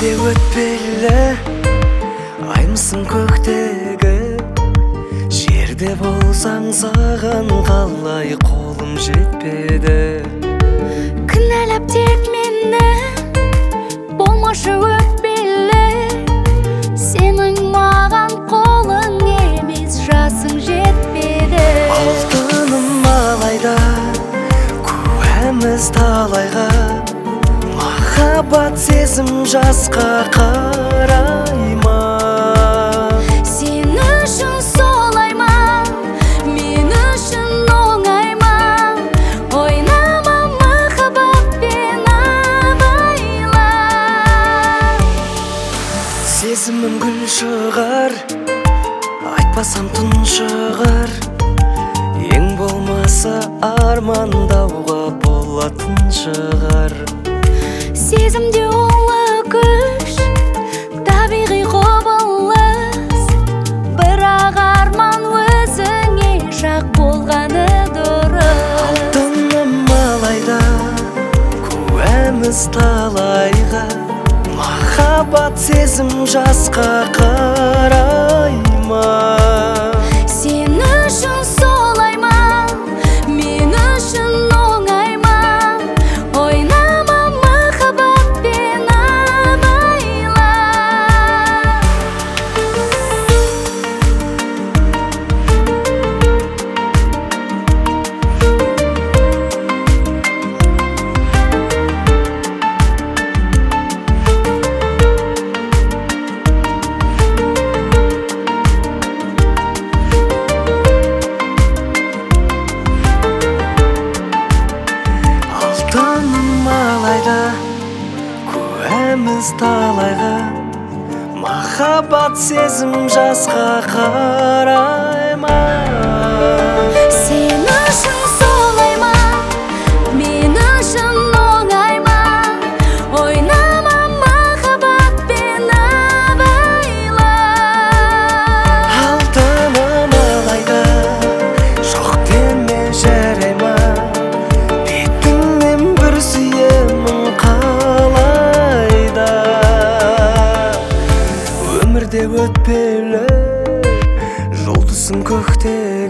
өмірде өтпелі аймысың көктегі, жерде болсаң саған қалай қолым жетпеді. Кінәлап тек мені, болмашы өтпелі, сенің маған қолың емес, жасың жетпеді. Алтыным алайда, куәміз талайға, махаббат сезім жасқа қарай ма? Сен үшін солай ма, мен үшін оңай ма? Ойнама махаббатпен абайла. Сезімім гүл шығар, айтпасам түн шығар, ең болмаса армандауға болатын шығар. Сезімде ұлы күш, табиғи құбылыс, бірақ арман өзіңе жақ болғаны дұрыс. Алтыным алайда, куәміз талайға, махаббат сезім жасқа қарай ма? Сен үшін солай ма, мен үшін оңай ма? Ойнама махаббатпен абайла. Алтыным алайда, куәміз талайға, махаббат сезім жасқа қарай ма? Сен үшін солай ма, мен үшін оңай ма? Ойнама махаббатпен абайла. Алтыным алайда, жоқ деме жарай ма? Бетіңнен бір сүйемін қалайда. Өмірде өтпелі жұлдызың көкте